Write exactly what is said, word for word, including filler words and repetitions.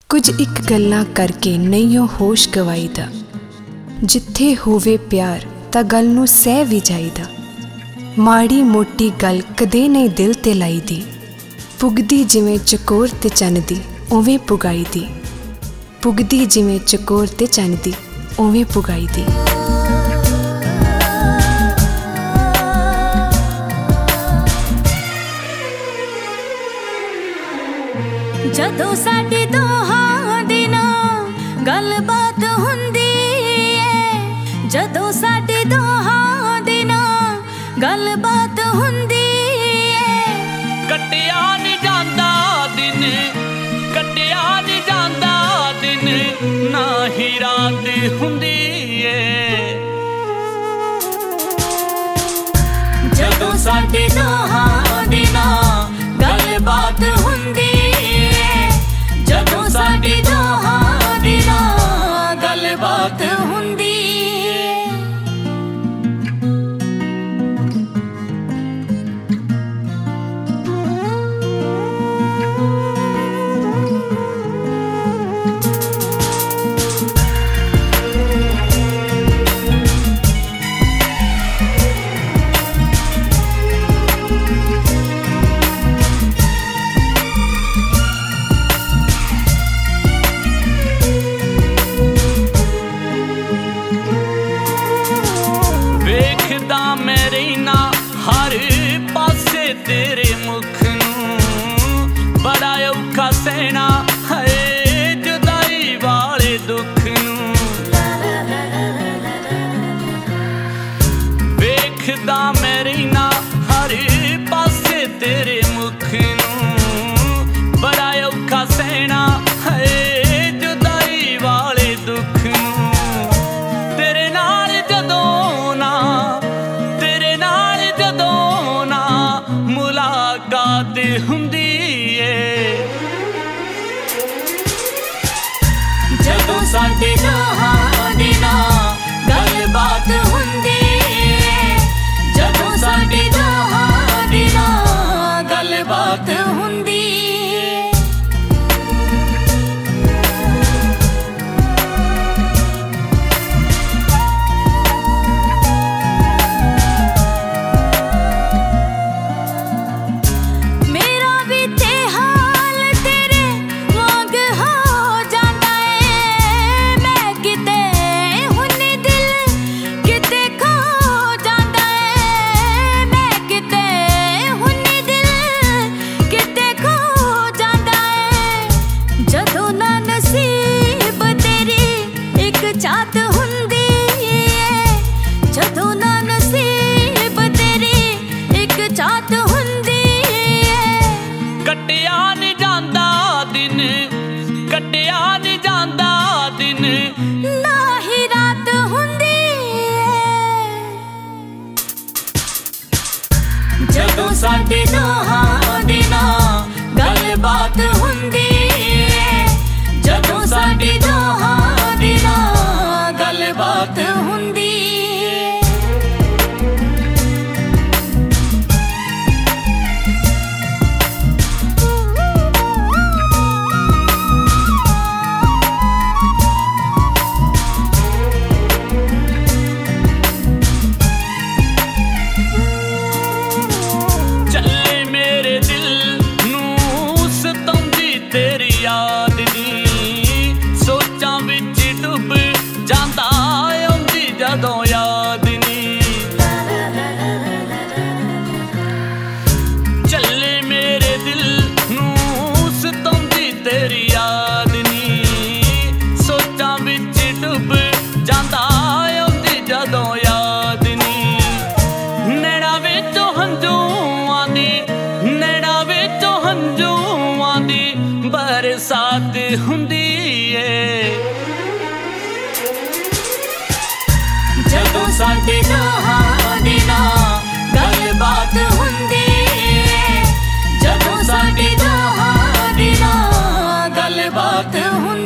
कुछ एक गल्लां करके नहीं होश गवाईदा, जिथे होवे प्यार तां गल नूं सह भी जाईदा। माड़ी मोटी गल कदे नहीं दिल ते लाई दी, पुगदी जिवें चकोर ते चन्न दी उवें पुगाई दी। पुगदी जिवें चकोर ते चन्न दी उवें पुगाई दी। जदों साडी दोहां दी ना गलबात हुंदी है, जदों साडी दोहां दी ना गलबात हुंदी है। कटिया नहीं जांदा दिन, कटिया नहीं जांदा दिन, ना ही रात हुंदी है। जदों साडी दोहां दी ना गलबात हुंदी है, जदों साडी दोहां दी ना गलबात हुंदी है। हर पासे तेरे मुख नूं बड़ा औखा सहना है जुदाई वाले दुख नूं। वेखदा मैं रहना हर पासे तेरे मुख नूं बड़ा औखा सहना है जुदाई वाले दुख नूं। तेरे नाल जदों ना मुलाकात हुंदी है, जदों साडी दोहां दी ना गलबात हुंदी है, जदों साडी दोहां दी ना गलबात हुंदी है। चाहत हुंदी है, जदों ना नसीब तेरी एक चाहत हुंदी है। कटिया नहीं जांदा दिन, कटिया नहीं जांदा दिन, ना ही रात हुंदी है। जदों साडी दोहां दी ना गलबात हुंदी है, जदों साडी दोहां दी ना गलबात हुंदी है। चले मेरे दिल नूं सताउंदी तेरी याद दी, सोचां विच डुब जांदा आउंदी जदों याद नी। चले मेरे दिल नूं सताउंदी तेरी याद नी, सोचां विच डुब जांदा आउंदी जदों याद नी। नैना विचों हंझूआं दी, नैना विचों हंझूआं दी बरसात हुंदी है, जदों साडी दोहां दी ना गलबात हुंदी है, जदों साडी दोहां दी ना गलबात हुंदी है।